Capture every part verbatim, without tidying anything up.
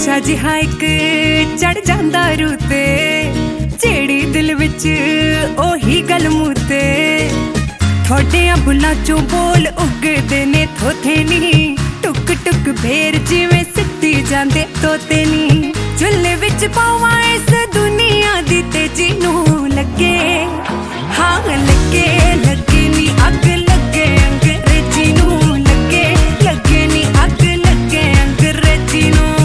नशा जिहा एक चढ़ जांदा रूह ते, जेड़ी दिल विच ओही गल मूंह ते। थोड़ियां बुलां चों बोल उगदे ने थोथे नी, टुक टुक भेर जिवें सिੱਟੀ ਜਾਂਦੇ तोते नी। झुल्ले विच पावां इस दुनिया दी तेजी नूं लगे, हाँ लगे लगे नी अग लगे अंग्रेजी नूं लगे, लगे नी अग लगे अंग्रेजी नूं।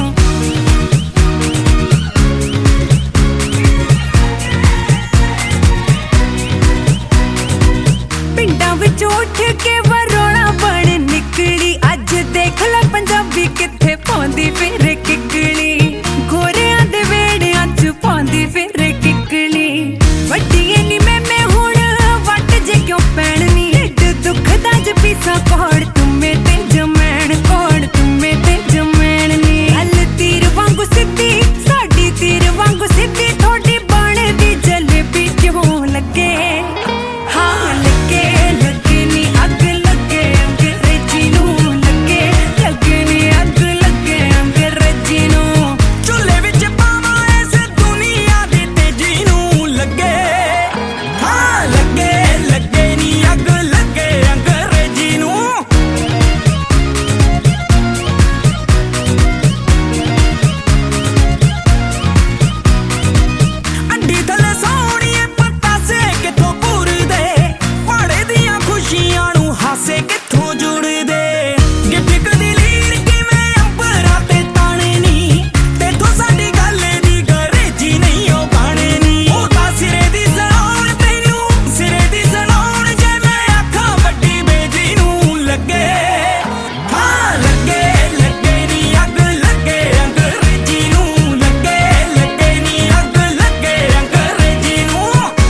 पिंडां विच उठ के वरोड़ा बण निकली, अज देख लै पंजाबी कित्थे पाउंदी फिर किकली। गोरियां दे वेड़ियां च पाउंदी फिर किकली, वड्डिए नी मैं मैं हुण वट जे क्यों पैणनी। ढिड दुखदा ज पीसा कोड़ तुम्मे ते जमैन, कोड़ तुम्मे ते जमैन नी। गल तीर वांगू सिद्धी साडी तीर वांगू सिद्धी, थोड़ी बनदी जलेबी क्यों लगे, हाँ लगे लगे नी अग लगे अंग्रेजी नूं लगे, लगे नी अग लगे अंग्रेजी नूं। झूले विच पावां इस दुनिया दी तेजी नूं लगे, हाँ लगे लगे नी अग लगे अंग्रेजी नूं। अंडी थले सोहणीए पतासे कित्थों पूरदे, पाड़े दियां खुशियां नूं हासे कित्थों जुड़दे। गिफ्ट दी लीर किवें अंबरां ते ताणे नी, तेथों साडी गल दी अंग्रेजी नहीं ओ बाणे नी। ओ तां सिरे दी सनाउण तैनूं सिरे दी सनाउण, जे मैं आखां वड्डी बेजी नूं लगे, हाँ लगे लगे नी अग लगे अंग्रेजी नूं लगे, लगे नी अग लगे अंग्रेजी नूं।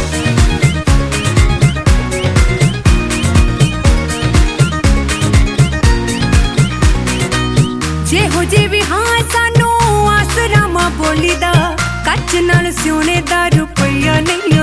जेहो जी भी हाँ सानू आसरा मां बोली दा, कच नाल सिउने दा रुपया नहीं